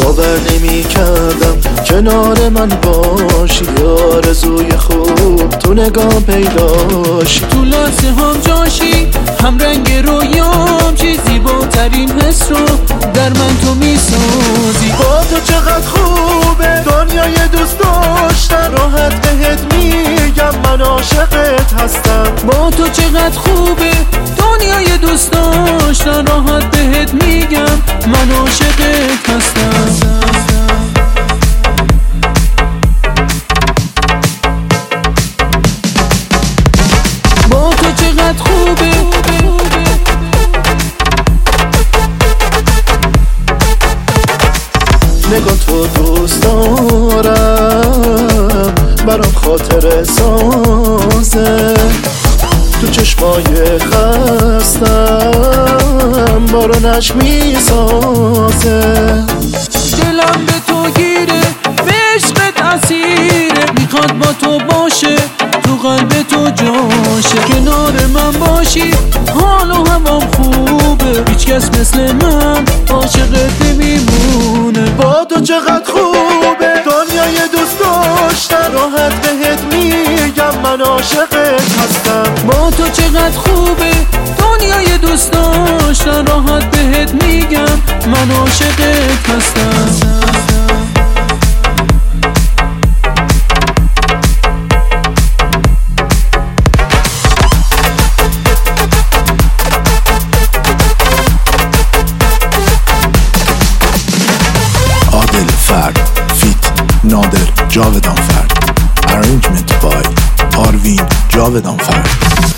باور نمی کردم کنار من باشی، آرزوی خوب تو نگاه پیداشی، تو لحظه هم جاشی، هم رنگ رویام، چی زیباترین حس رو در من تو میسازی. با تو چقدر خوبه دنیای دوست داشتن، راحت بهت میگم من عاشقت هستم. با تو چقدر خوبه دنیای دوست داشتن، راحت بهت میگم من عاشقت هستم. با تو چقدر خوبه نگاه تو دوست دارم، برام خاطر سازه، تو چشمای خستم بارونش میسازه. دلم به تو گیره، به عشقت اسیره، میخواد با تو باشه، تو قلب تو جاشه. کنار من باشی حال و هوام خوبه، هیچ کس مثل من عاشقت نمیمونه. با تو چقدر خوبه دنیای دوست داشتن، راحت بهت میگم من عاشقت هستم. با تو چقدر خوبه دنیای دوست داشتن، راحت بهت میگم من عاشقت هستم. عادل فرد فیت نادر جاودان فرد. Arrangement by آروین جاودان فرد.